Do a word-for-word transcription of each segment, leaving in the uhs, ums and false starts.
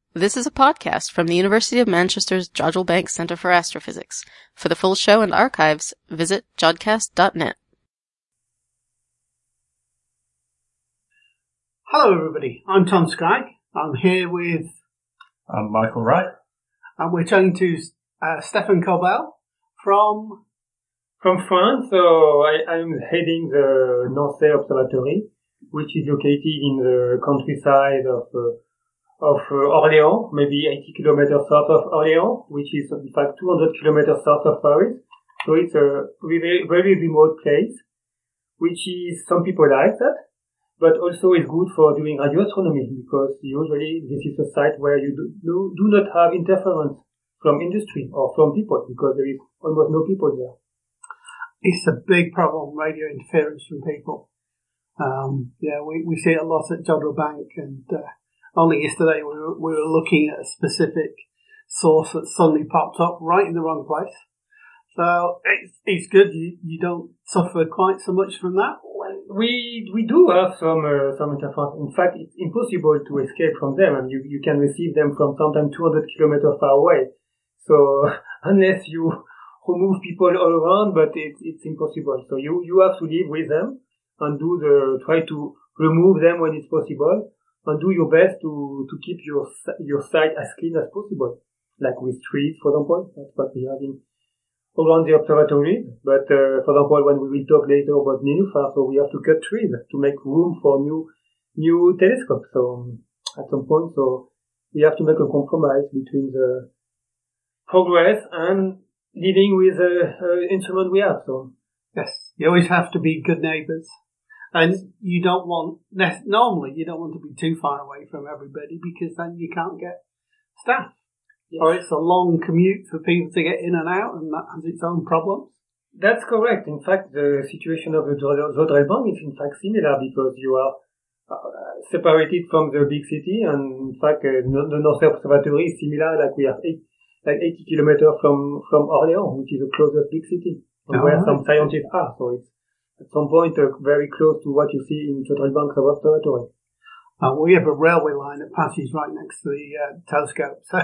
This is a podcast from the University of Manchester's Jodrell Bank Centre for Astrophysics. For the full show and archives, visit jodcast dot net. Hello everybody, I'm Tom Scragg. I'm here with... I'm Michael Wright. And we're talking to uh, Stefan Corbel from... From France, so I, I'm heading the Nancy Observatory, which is located in the countryside of uh, of uh, Orléans, maybe eighty kilometers south of Orléans, which is in fact two hundred kilometers south of Paris. So it's a very, very remote place, which is, some people like that, but also is good for doing radio astronomy, because usually this is a site where you do, do, do not have interference from industry or from people, because there is almost no people there. It's a big problem, radio interference from people. Um, yeah, we, we see it a lot at Jodrell Bank, and uh, only yesterday we were, we were looking at a specific source that suddenly popped up right in the wrong place. So it's, it's good you, you don't suffer quite so much from that. Well, we we do have some uh, some interference. In fact, it's impossible to escape from them, and you, you can receive them from sometimes two hundred kilometers far away. So unless you remove people all around, but it's it's impossible. So you you have to live with them and do the try to remove them when it's possible, and do your best to to keep your your site as clean as possible, like with trees, for example. That's what we have in around the observatory. But uh, for example, when we will talk later about Nénuphar, so we have to cut trees to make room for new new telescopes. So um, at some point, so we have to make a compromise between the progress and living with the uh, instrument we have. So yes, you always have to be good neighbours, and you don't want normally you don't want to be too far away from everybody, because then you can't get staff, yes. Or it's a long commute for people to get in and out, and that has its own problems. That's correct. In fact, the situation of the Jodrell Bank is in fact similar, because you are uh, separated from the big city, and in fact uh, the Nancy Observatory is similar, like we have eight like eighty kilometers from, from Orléans, which is the closest big city, and oh, where right. some scientists are. So it's at some point uh, very close to what you see in Jodrell Bank Observatory. Uh, we have a railway line that passes right next to the uh, telescope, so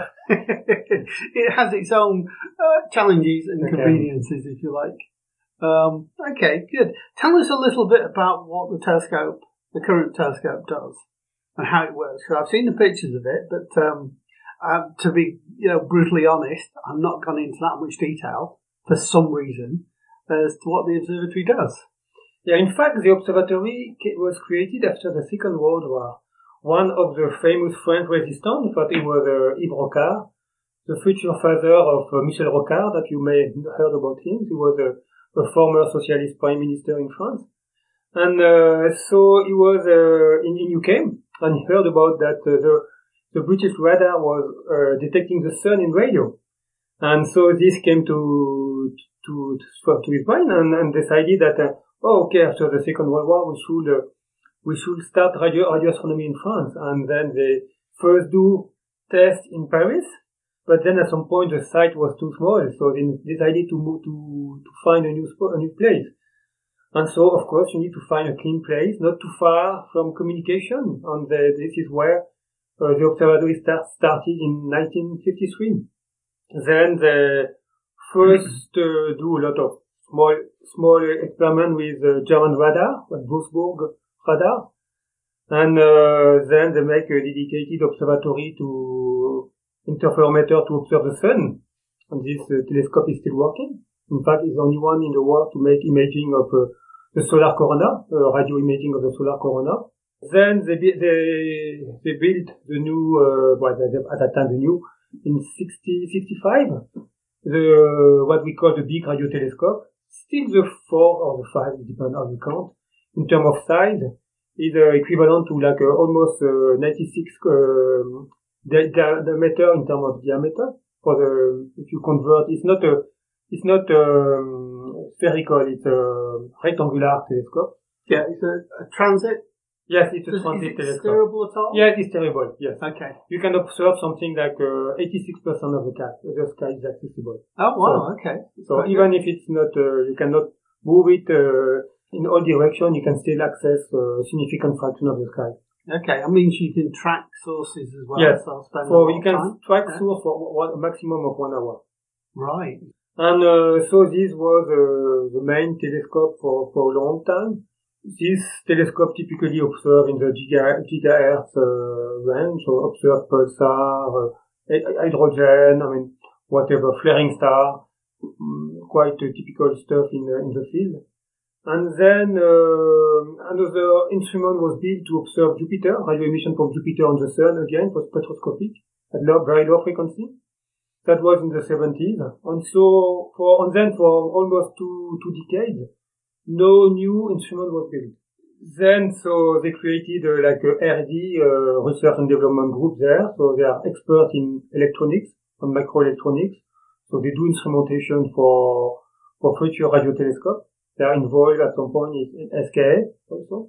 it has its own uh, challenges and okay. conveniences, if you like. Um, okay, good. Tell us a little bit about what the telescope, the current telescope, does and how it works. Because I've seen the pictures of it, but um, Uh, to be, you know, brutally honest, I'm not gone into that much detail for some reason as to what the observatory does. Yeah, in fact, the observatory was created after the Second World War. One of the famous French resistants, but it was uh, Yves Rocard, the future father of uh, Michel Rocard, that you may have heard about him. He was a, a former socialist prime minister in France. And uh, so he was uh, in, in U K, and he heard about that uh, the The British radar was uh, detecting the sun in radio, and so this came to to to, to his mind, and, and decided that uh, oh, okay, after the Second World War, we should uh, we should start radio radio astronomy in France, and then they first do tests in Paris, but then at some point the site was too small, so they decided to move to to find a new spot, a new place, and so of course you need to find a clean place, not too far from communication, and the, this is where Uh, the observatory start, started in nineteen fifty-three. Then they first uh, do a lot of small, small experiment with uh, German radar, like Wolfsburg radar. And uh, then they make a dedicated observatory to interferometer to observe the sun. And this uh, telescope is still working. In fact, it's the only one in the world to make imaging of uh, the solar corona, uh, radio imaging of the solar corona. Then they they they built the new uh, well at that time the new in sixty sixty-five the what we call the big radio telescope. Still the four or the five, depending on how you count. In terms of size, is uh, equivalent to like uh, almost uh, ninety-six um, di- di- diameter in terms of diameter. For the if you convert, it's not a it's not um, spherical. It's a rectangular telescope. Yeah, it's a, a transit. Yes, it's a Does, transit is it telescope. steerable at all? Yes, it's steerable, yes. Okay. You can observe something like uh, eighty-six percent of the sky. The sky is accessible. Oh, wow, so, okay. So okay. Even if it's not, uh, you cannot move it uh, in all direction, you can still access a significant fraction of the sky. Okay, that means you can track sources as well. Yes. So, spend so you can time. track yeah. source for one, a maximum of one hour. Right. And uh, so this was uh, the main telescope for, for a long time. This telescope typically observe in the giga, gigahertz uh, range, so observe pulsar, uh, hydrogen, I mean, whatever, flaring star, um, quite uh, typical stuff in, uh, in the field. And then uh, another instrument was built to observe Jupiter, radio emission from Jupiter on the Sun again, for spectroscopic, at low, very low frequency. That was in the seventies. And so, for, and then for almost two, two decades, no new instrument was built. Then, so they created uh, like a R D, uh, Research and Development Group there. So they are experts in electronics and microelectronics. So they do instrumentation for, for future radio telescopes. They are involved at some point in S K A also.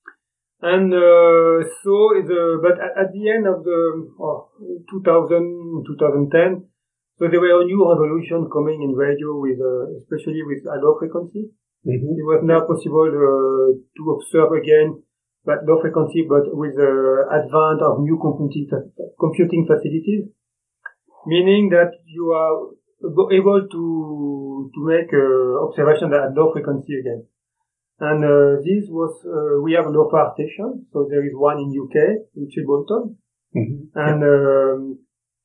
And, uh, so the, but at, at the end of the, oh, two thousand, twenty ten, so there were a new revolution coming in radio with, uh, especially with low frequency. Mm-hmm. It was now possible uh, to observe again but low frequency, but with the advent of new computing computing facilities, meaning that you are able to to make uh, observation at low frequency again. And uh, this was uh, we have a LOFAR station, so there is one in U K in Chilbolton, mm-hmm. and um,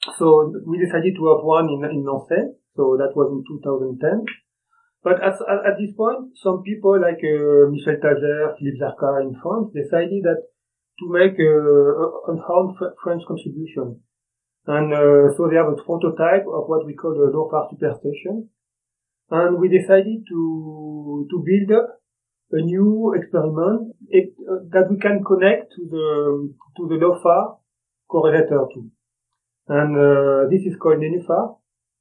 so we decided to have one in in Nancy. So that was in two thousand ten. But at, at this point, some people like uh, Michel Tager, Philippe Zarka in France decided that to make uh, an own French contribution. And uh, so they have a prototype of what we call a LOFAR superstation. And we decided to to build up a new experiment it, uh, that we can connect to the to the LOFAR correlator too. And uh, this is called Nenufar.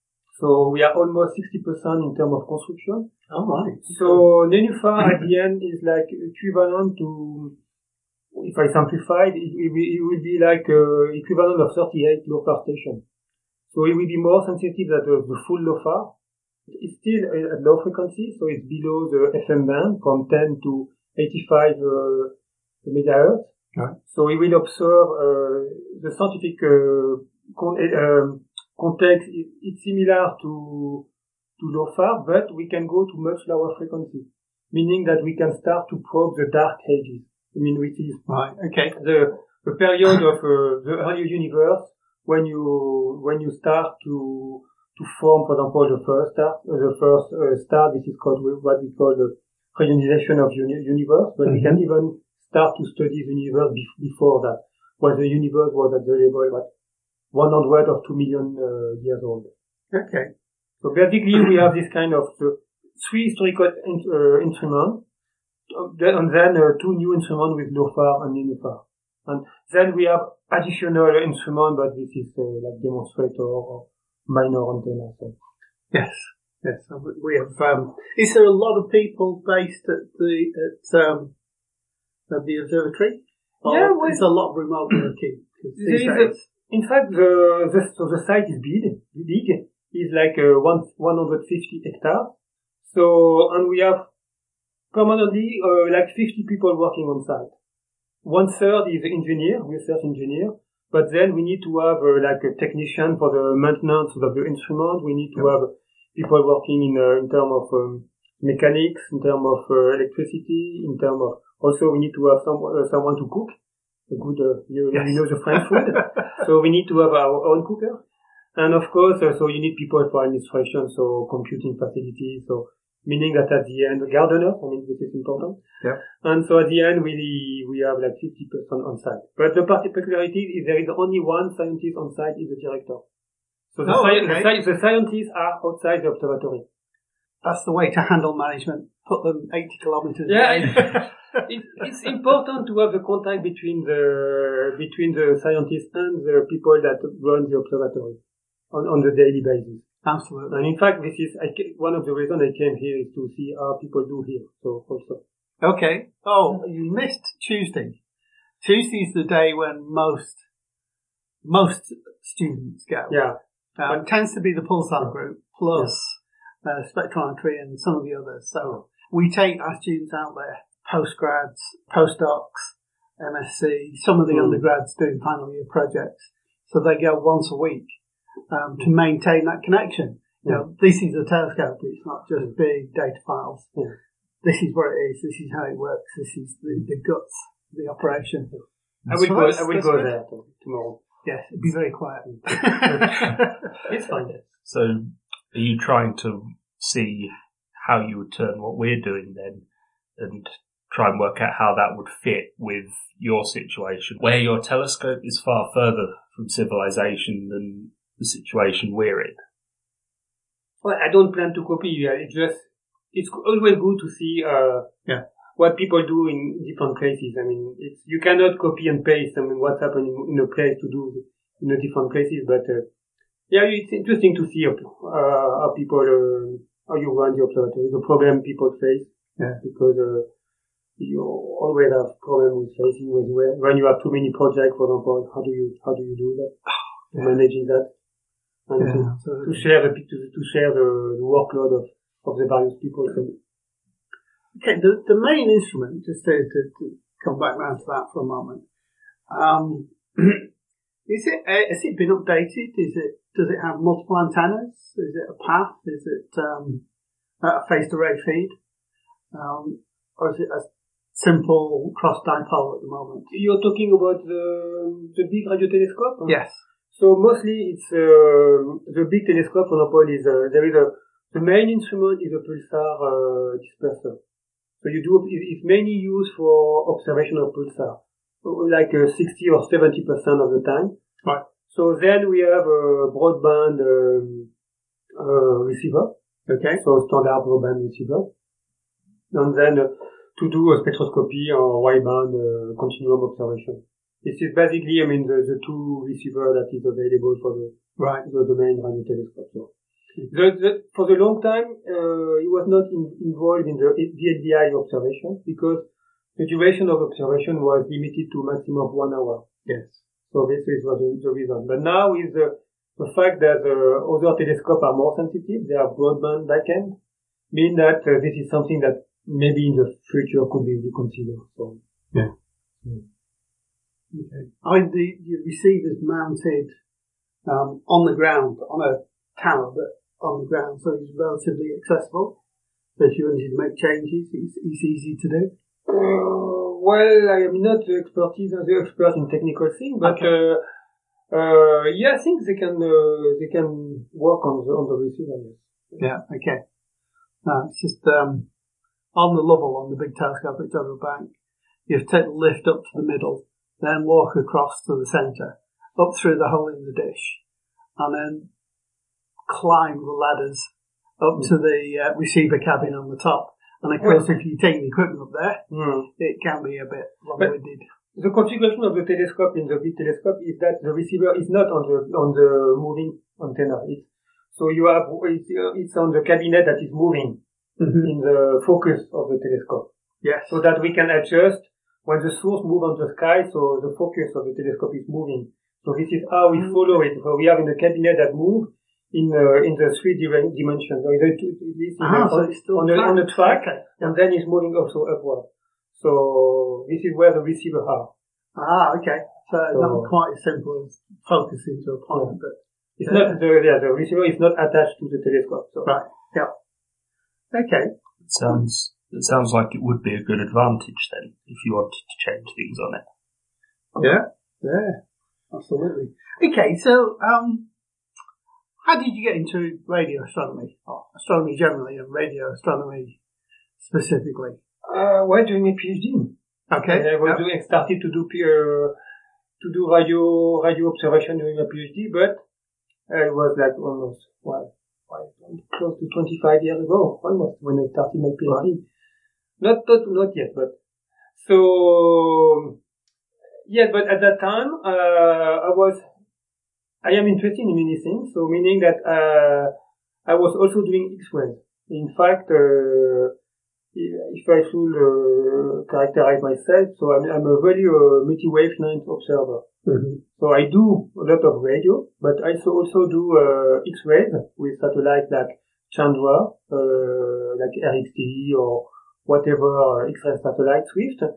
So we are almost sixty percent in terms of construction. All right. So Nenufar at the end is like equivalent to, if I simplify it, it, it, it will be like uh, equivalent of thirty-eight LOFAR stations. So it will be more sensitive than the, the full LOFAR. It's still at low frequency, so it's below the F M band from ten to eighty-five uh, megahertz. Right. So it will observe uh, the scientific uh, con- uh, context. It's similar to to LOFAR, but we can go to much lower frequency, meaning that we can start to probe the dark ages. I mean, which is right. Okay. The the period of uh, the early universe when you when you start to to form, for example, the first star. Uh, the first uh, star. This is called what we call the pre-ionization of uni- universe. But mm-hmm. we can even start to study the universe be- before that, when the universe was at the level what one hundred or two million uh, years old. Okay. So basically, we have this kind of uh, three historical in, uh, instruments, and then uh, two new instruments with LOFAR and Nenufar. And then we have additional instruments, but this is uh, like demonstrator or minor antenna. So. Yes, yes. We have. Um, is there a lot of people based at the at um, at the observatory? Or yeah, well, there's a lot of remote working. In fact, the, the so the site is big. Big. Is like uh, one one hundred fifty hectares. So and we have permanently uh, like fifty people working on site. One third is engineer, research engineer. But then we need to have uh, like a technician for the maintenance of the instrument. We need to have people working in uh, in terms of um, mechanics, in terms of uh, electricity, in terms of also we need to have some uh, someone to cook. A good, uh, you, yes. you know the French food. So we need to have our own cooker. And of course, uh, so you need people for administration, so computing facilities, so meaning that at the end, gardeners, I mean, this is important. Yeah. And so at the end, we we have like fifty percent on site. But the particularity is there is only one scientist on site, is the director. So the, oh, sci- okay. the, sci- the scientists are outside the observatory. That's the way to handle management. Put them eighty kilometers yeah, away. it, it's important to have the contact between the between the scientists and the people that run the observatory on, on the daily basis. Absolutely. And in fact, this is I, one of the reasons I came here is to see how people do here. So also. Okay. Oh, you missed Tuesday. Tuesday is the day when most most students go. Yeah. Um, it tends to be the Pulsar group plus yeah. uh, spectrometry and some of the others. So we take our students out there, postgrads, postdocs, M S C, some of the mm. undergrads doing final year projects. So they go once a week um, to maintain that connection. You know, this is a telescope. It's not just big data files. Yeah. This is what it is. This is how it works. This is the, the guts, the operation. I will so go, I will go there tomorrow. Yes, it'd be very quiet. It's fine. So, are you trying to see how you would turn what we're doing then and try and work out how that would fit with your situation, where your telescope is far further from civilization than the situation we're in? Well, I don't plan to copy you. It's just, it's always good to see, uh, yeah. what people do in different places. I mean, it's, you cannot copy and paste, I mean, what's happening in a place to do in a different places, but, uh, yeah, it's interesting to see, uh, how people, uh, how you run the observatory, the problem people face, yeah. because, uh, you always have problems with facing with when you have too many projects, for example. How do you, how do you do that? Yeah. Managing that? And yeah, to, to share the, to, to share the, the workload of, of the various people. Okay, the, the main instrument, just to, to, to come back round to that for a moment, um, is it, uh, has it been updated? Is it, does it have multiple antennas? Is it a path? Is it, um, a phased array feed? Um, or is it a simple cross dipole at the moment? You're talking about the, the big radio telescope? Huh? Yes. So mostly it's, uh, the big telescope, for example, is, uh, there is a, the main instrument is a pulsar, uh, disperser. So you do, it's mainly used for observation of pulsar, like uh, sixty or seventy percent of the time. Right. So then we have a broadband, um, uh, receiver. Okay. So standard broadband receiver. And then uh, to do a spectroscopy or wideband, uh, continuum observation. This is basically, I mean, the, the two receiver that is available for the, right. the, the main radio telescope. So the, the, for the long time, uh, it was not in, involved in the V L D I observation because the duration of observation was limited to maximum of one hour. Yes. So this is was the, the reason. But now with the, the fact that the other telescopes are more sensitive, they have broadband backend, mean that uh, this is something that maybe in the future could be reconsidered. So yeah. Mm. Okay. I mean, the, the receiver's mounted um, on the ground, on a tower, but on the ground, so it's relatively accessible. So if you wanted to make changes, it's, it's easy to do. Uh, well, I am not the expertise, the expert in technical things, but okay. uh, uh, yeah, I think they can uh, they can work on the on the receiver. Yes. Yeah. Okay. No, it's just um, on the Lovell, on the big telescope at Jodrell Bank, you have to take the lift up to the middle, then walk across to the centre, up through the hole in the dish, and then climb the ladders up mm. to the uh, receiver cabin on the top. And of course, if you take the equipment up there, mm. it can be a bit long-winded. The configuration of the telescope in the big telescope is that the receiver is not on the on the moving antenna. It's, so you have it's, uh, it's on the cabinet that is moving mm-hmm. in the focus of the telescope. Yes. So that we can adjust when the source moves on the sky. So the focus of the telescope is moving. So this is how we follow it. So we have in the cabinet that move in uh, in the three dimensions. So it's ah, so it's still on the on the track, okay. and then it's moving also upward. So this is where the receiver are. Ah, okay. So, so not quite as simple as focusing to a point, yeah. but it's yeah. not the yeah, the receiver is not attached to the telescope. So. Right. Yeah. Okay. It sounds it sounds like it would be a good advantage then if you wanted to change things on it. Yeah. Yeah. Absolutely. Okay. So, um, how did you get into radio astronomy, or astronomy generally, and radio astronomy specifically? Uh, while doing a PhD. Okay. I was yep. doing, started to do, uh, to do radio, radio observation during a PhD, but uh, it was like almost, well, close to twenty-five years ago, almost, when I started my PhD. Right. Not, not, not yet, but, so, yeah, but at that time, uh, I was, I am interested in many things, so meaning that, uh, I was also doing X-rays. In fact, uh, if I should uh, characterize myself, so I'm, I'm a very uh, multi-wavelength observer. Mm-hmm. So I do a lot of radio, but I also also do uh, X-rays with satellites like Chandra, uh, like R X T or whatever uh, X-ray satellite, Swift.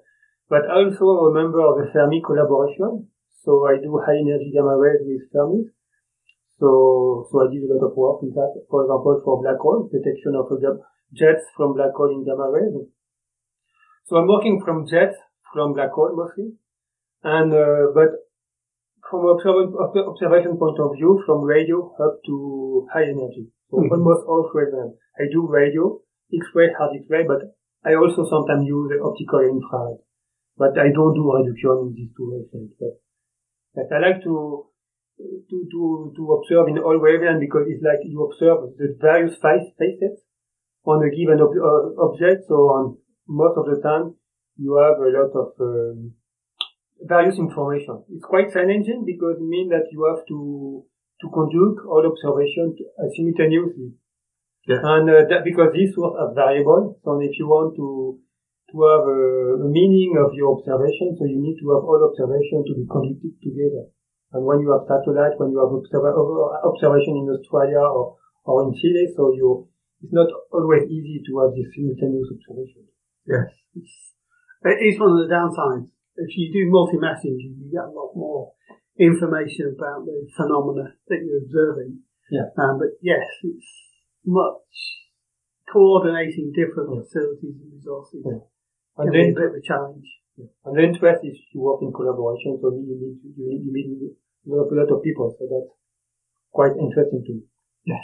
But also a member of the Fermi collaboration. So I do high energy gamma rays with Fermi. So, so I did a lot of work in that. For example, for black hole, detection of jets from black hole in gamma rays. So I'm working from jets, from black hole mostly. And, uh, but from observation, observation point of view, from radio up to high energy. So mm-hmm. almost all frequencies. I do radio, X-ray, hard X-ray, but I also sometimes use optical infrared. But I don't do reduction in these two wavelengths. But, but I like to, to, to, to observe in all wavelengths because it's like you observe the various faces on a given ob- uh, object. So on most of the time, you have a lot of, um, various information. It's quite challenging because it means that you have to, to conduct all observations uh, simultaneously. Yeah. And, uh, that, because these sources are variable. So if you want to, to have a, a meaning of your observation, so you need to have all observations to be conducted together. And when you have satellite, when you have observa- observation in Australia or, or in Chile, so you, it's not always easy to have this simultaneous observation. Yes. It's, it is one of the downsides. If you do multi-messaging, you get a lot more information about the phenomena that you're observing. Yeah. Um, but yes, it's much coordinating different yeah. facilities and resources. Yeah. And can then, be a bit of a challenge. Yeah. And the interest is to work in collaboration, so you need to, you need, you meet a lot of people, so that's quite interesting to me. Yes.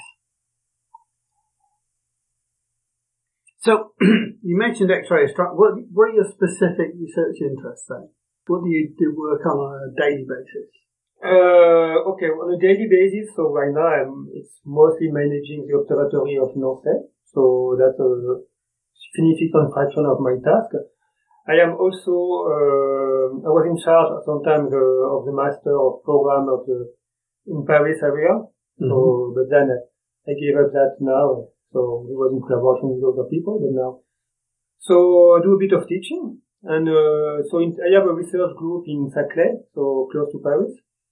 So, you mentioned X-ray astronomy. What, what are your specific research interests then? What do you do work on a daily basis? Uh, okay, on a daily basis, so right now I'm, it's mostly managing the observatory of NORCE. So that's a significant fraction of my task. I am also, uh, I was in charge sometimes uh, of the master of program of the, in Paris area. Mm-hmm. So, but then I gave up that now. So it was in collaboration with other people, but now. So I do a bit of teaching. And, uh, so in, I have a research group in Saclay, so close to Paris.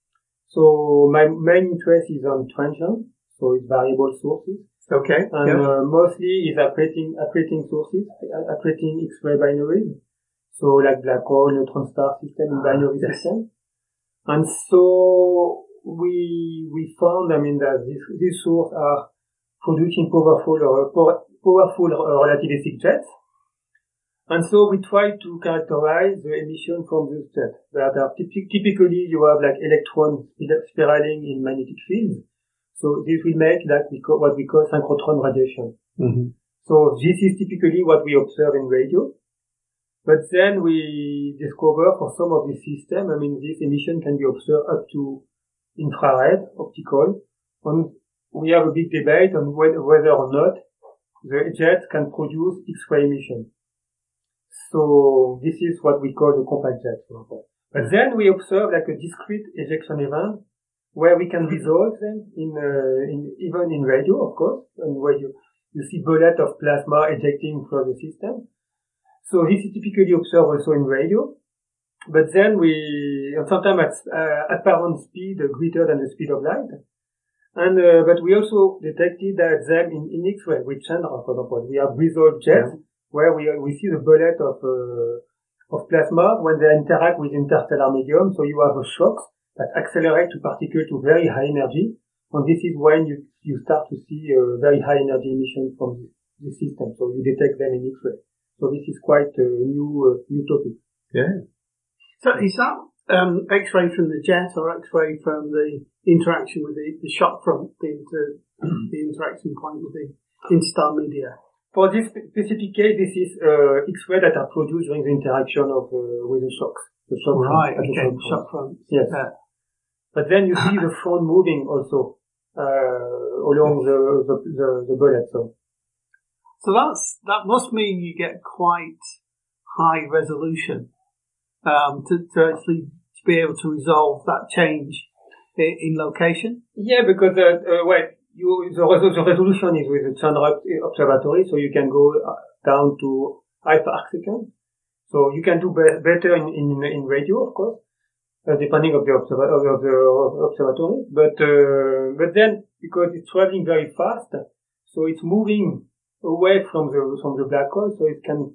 So my main interest is on transient, so it's variable sources. Okay. And, yeah. uh, mostly is accreting, accreting sources, accreting X-ray binaries. So like black hole, neutron star system, and binary yes. system. And so we, we found, I mean, that these, these sources are producing powerful, uh, powerful uh, relativistic jets. And so we try to characterize the emission from these jets. That are typ- typically you have like electrons spiraling in magnetic fields. So this will make like we call, what we call synchrotron radiation. Mm-hmm. So this is typically what we observe in radio. But then we discover for some of these systems, I mean, this emission can be observed up to infrared, optical, and we have a big debate on whether or not the jet can produce X-ray emission. So this is what we call the compact jet. But then we observe like a discrete ejection event where we can resolve them in, uh, in even in radio, of course, and where you, you see bullet of plasma ejecting from the system. So this is typically observed also in radio. But then we, sometimes at uh, apparent speed greater than the speed of light. And, uh, but we also detected that them in, in X-ray with Chandra, for example. We have resolved jets yeah. where we, we see the bullet of, uh, of plasma when they interact with interstellar medium. So you have a shock that accelerates to particles to very high energy. And this is when you, you start to see a very high energy emission from the, the system. So you detect them in X-ray. So this is quite a new, uh, new topic. Yeah. So is that, um, X-ray from the jet or X-ray from the interaction with the, the shock front, the, inter, the interaction point with the interstellar media? For this specific case, this is uh, X-ray that are produced during the interaction of uh, with the shocks. The shock right, front, okay, the shock, shock front. Yes. Uh, but then you see the front moving also uh, along the, the the the bullet. So, so that's that must mean you get quite high resolution um, to to actually to be able to resolve that change in, in location. Yeah, because uh, uh, well, you the, the resolution is with the Chandra Observatory, so you can go down to half arc second. So you can do be- better in, in in radio, of course, uh, depending of the, observa- of the observatory. But uh, but then because it's traveling very fast, so it's moving away from the from the black hole, so it can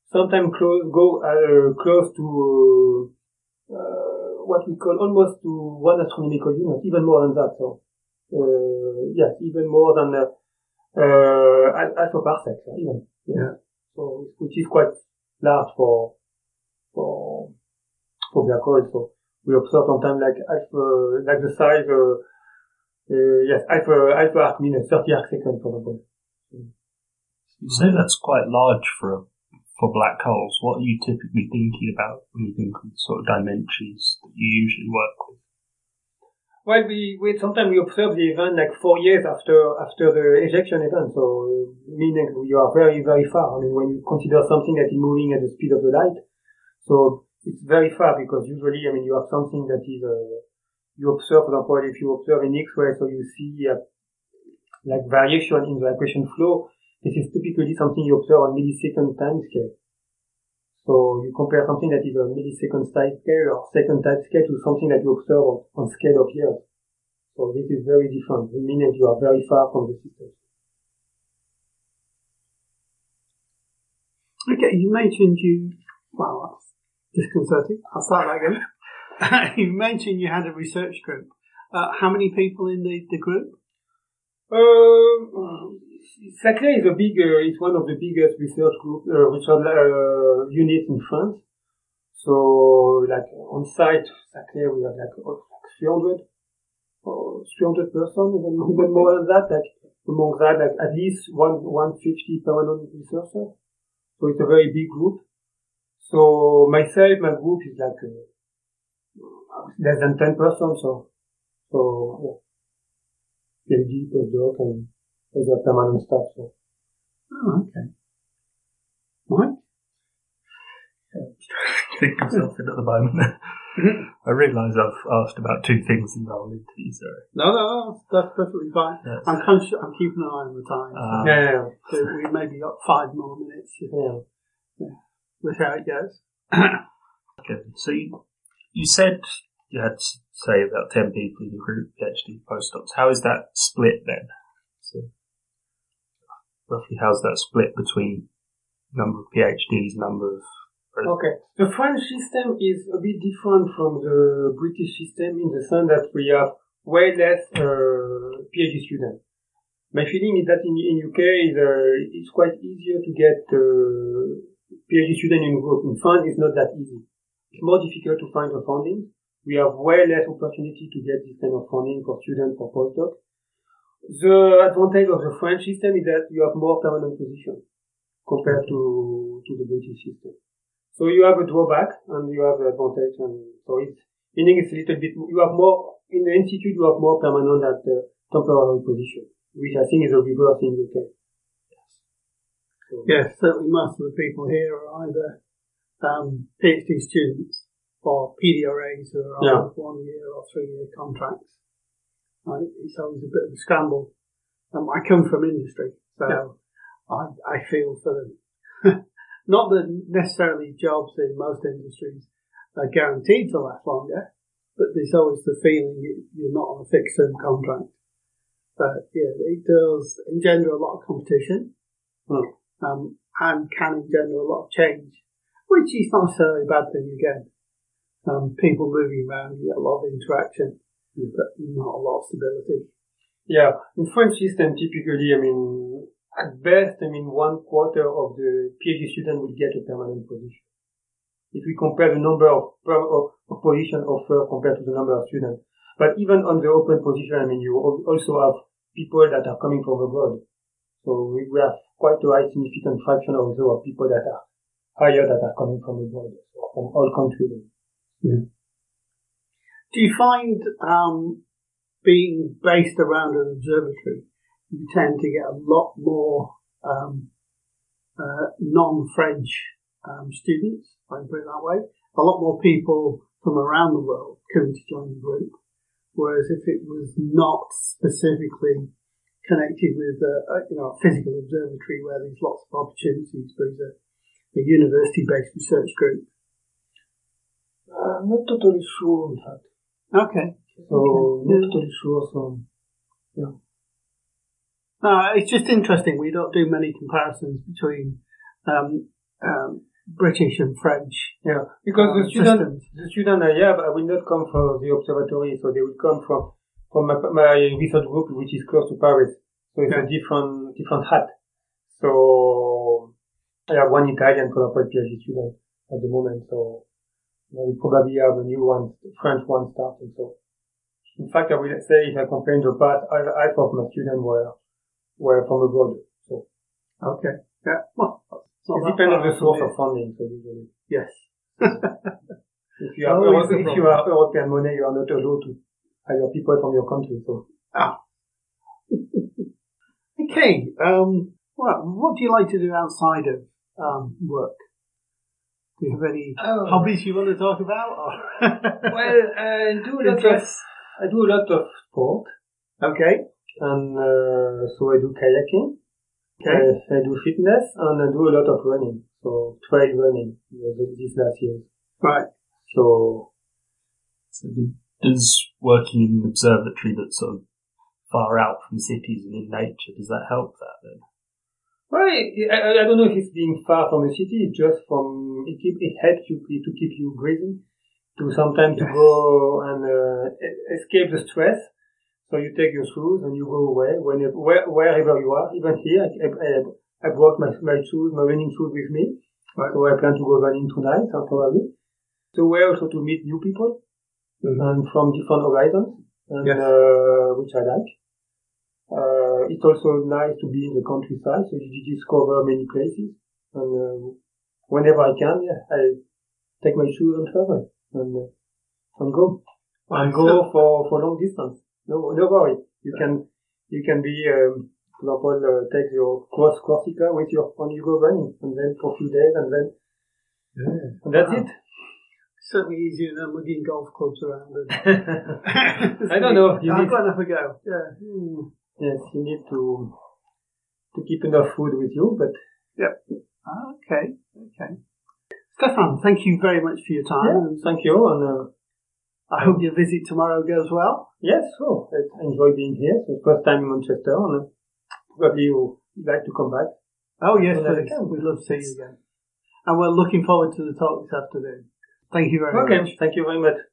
sometimes close, go uh, close to uh, uh, what we call almost to one astronomical unit, even more than that. So, uh, yes, even more than uh, uh, alpha parsecs, even. Yeah. yeah. So, which is quite large for for for black holes. So, we observe sometimes like alpha, like the size. Uh, uh, yes, alpha alpha arc minus thirty arc second, for example. You say that's quite large for a, for black holes. What are you typically thinking about when you think of the sort of dimensions that you usually work with? Well, we, we sometimes we observe the event like four years after after the ejection event. So, meaning you are very very far. I mean, when you consider something that is moving at the speed of the light, so it's very far because usually, I mean, you have something that is uh, you observe. For example, if you observe an X-ray, so you see uh, like variation in the accretion flow. This is typically something you observe on millisecond time scale. So you compare something that is a millisecond time scale or second time scale to something that you observe on, on scale of years. So this is very different, meaning you are very far from the system. Okay, you mentioned you, well, that's disconcerting. I'll start that again. You mentioned you had a research group. Uh, how many people in the, the group? Um, SACLAY is a big, uh, it's one of the biggest research group, uh, research, uh, units in France. So, like, on site, SACLAY, we have like, oh, like three hundred, or three hundred persons, even, even more than that, like, among that, like, at least one, one hundred fifty permanent researchers. So it's a very big group. So, myself, my group is like, uh, less than ten percent, so, so, yeah. PhD, postdoc, and other permanent staff. So. Oh, okay. Right. Think of something at the moment. I realise I've asked about two things in the whole interview, sorry. No, no, no, that's perfectly fine. Yes. I'm conscious, I'm keeping an eye on the time. Um, so, yeah, yeah, yeah. So we maybe got five more minutes. Yeah. Yeah. That's how it goes. Okay, so you, you said you had, say, about ten people in your group, PhD postdocs. How is that split then? So, roughly, how's that split between number of PhDs, number of... Okay. The French system is a bit different from the British system in the sense that we have way less uh, PhD students. My feeling is that in, in U K, is, uh, it's quite easier to get uh, PhD students in group. In France, it's not that easy. It's more difficult to find the funding. We have way less opportunity to get this kind of funding for students, for postdocs. The advantage of the French system is that you have more permanent positions compared to, to the British system. So you have a drawback and you have the advantage, and so it's, meaning it's a little bit, you have more, in the institute you have more permanent than the temporary position, which I think is a reverse in U K. Yes. So, yes, certainly most of the people here are either, um, PhD students or P D R As who are on yeah. one year or three year contracts. Right? It's always a bit of a scramble. Um, I come from industry, so yeah. I, I feel for them. Not that necessarily jobs in most industries are guaranteed to last longer, but there's always the feeling you're not on a fixed term contract. But yeah, it does engender a lot of competition, mm. um, and can engender a lot of change, which is not necessarily a bad thing again. Um, people moving around, you get a lot of interaction, but not a lot of stability. Yeah, in French system, typically, I mean, at best, I mean, one quarter of the PhD student will get a permanent position. If we compare the number of, of, of position offered compared to the number of students. But even on the open position, I mean, you also have people that are coming from abroad. So we, we have quite a high significant fraction also of people that are higher that are coming from abroad, so from all countries. Yeah. Do you find um, being based around an observatory, you tend to get a lot more um, uh, non-French um, students, if I can put it that way, a lot more people from around the world coming to join the group, whereas if it was not specifically connected with a, a you know a physical observatory where there's lots of opportunities, but it's a, a university-based research group. I'm not totally sure, in fact. Okay. So, okay. not Yeah. totally sure, so, yeah. No, it's just interesting. We don't do many comparisons between um, um, British and French. Yeah, because uh, the student, systems. the student I have, I will not come for the observatory, so they will come from from my, my research group, which is close to Paris. So it's Yeah. a different different hat. So I have one Italian, for example, PhD student at the moment. So I will probably have a new one, French one starting. So in fact, I will say if I compare in the past, half of my students were were from abroad. So Okay. Yeah. Well, it's not it that depends on far the source from of funding. So usually. here. Yes. If you have Always the Euro- if you problem. have European money, you are not allowed to hire people from your country. So Ah. Okay. Um, well, what do you like to do outside of um, work? Do you have any Oh. hobbies you want to talk about? Or well, I do a lot of Interests? I do a lot of sport, Okay. and uh, so I do kayaking. Okay. I, I do fitness, and I do a lot of running. So trail running uh, this last year. Right. So So the- does working in an observatory that's sort of far out from cities and in nature, does that help that then? well, I, I I don't know if it's being far from the city. It's just from it keep it helps you to keep you breathing, to sometimes to Yes. go and uh, e- escape the stress. So you take your shoes and you go away whenever where, wherever you are. Even here, I I, I brought my my shoes, my running shoes with me. Right. So I plan to go running tonight, uh, probably. So way also to meet new people Mhm. and from different horizons, and Yes. uh, which I like. Uh, it's also nice to be in the countryside, so you discover many places. And uh, whenever I can, yeah, I take my shoes and travel and uh, and go and go for for long distance. No, no worry. You can you can be, um, for example, uh, take your cross Corsica with your when you go running, and then for a few days, and then Yeah. and that's Wow. it. Certainly easier than lugging golf clubs around. And I don't know. You I've need, got to have a go. Yeah. Mm. yes, you need to to keep enough food with you, but Yep. Ah, okay. Okay. Stefan, thank you very much for your time. yeah, And thank you. And uh, I hope your visit tomorrow goes well. yes, so I enjoy being here. So first time in Manchester, and uh, probably you like to come back. Oh, yes, Well, please. okay. We'd love to see you again. And we're looking forward to the talk this afternoon. Thank you very Okay, much. thank you very much.